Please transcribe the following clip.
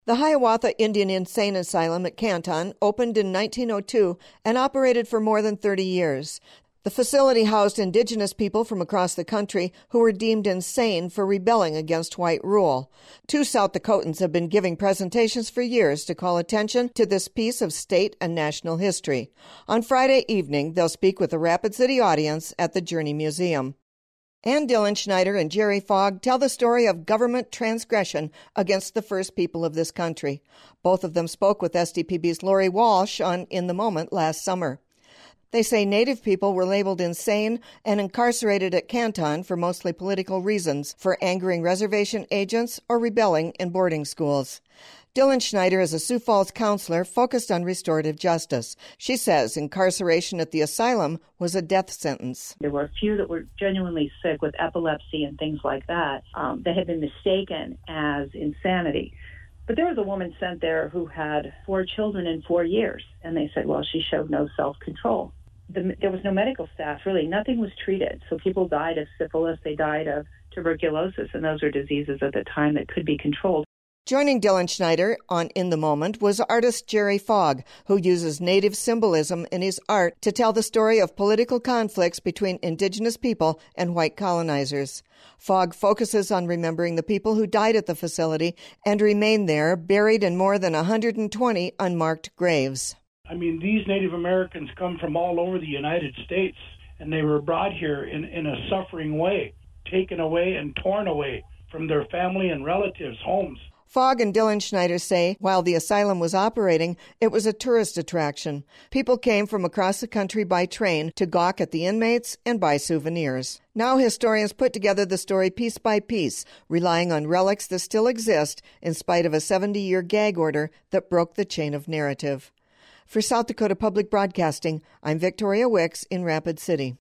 The Hiawatha Indian Insane Asylum at Canton opened in 1902 and operated for more than 30 years. The facility housed Indigenous people from across the country who were deemed insane for rebelling against white rule. Two South Dakotans have been giving presentations for years to call attention to this piece of state and national history. On Friday evening, they'll speak with a Rapid City audience at the Journey Museum. Ann Dillenschneider and Jerry Fogg tell the story of government transgression against the first people of this country. Both of them spoke with SDPB's Lori Walsh on In the Moment last summer. They say Native people were labeled insane and incarcerated at Canton for mostly political reasons, for angering reservation agents or rebelling in boarding schools. Dillenschneider is a Sioux Falls counselor focused on restorative justice. She says incarceration at the asylum was a death sentence. There were a few that were genuinely sick with epilepsy and things like that that had been mistaken as insanity. But there was a woman sent there who had 4 children in 4 years, and they said, well, she showed no self-control. There was no medical staff, really. Nothing was treated. So people died of syphilis, they died of tuberculosis, and those are diseases at the time that could be controlled. Joining Dillenschneider on In the Moment was artist Jerry Fogg, who uses Native symbolism in his art to tell the story of political conflicts between Indigenous people and white colonizers. Fogg focuses on remembering the people who died at the facility and remain there, buried in more than 120 unmarked graves. I mean, these Native Americans come from all over the United States, and they were brought here in a suffering way, taken away and torn away from their family and relatives' homes. Fogg and Dillenschneider say while the asylum was operating, it was a tourist attraction. People came from across the country by train to gawk at the inmates and buy souvenirs. Now historians put together the story piece by piece, relying on relics that still exist in spite of a 70-year gag order that broke the chain of narrative. For South Dakota Public Broadcasting, I'm Victoria Wicks in Rapid City.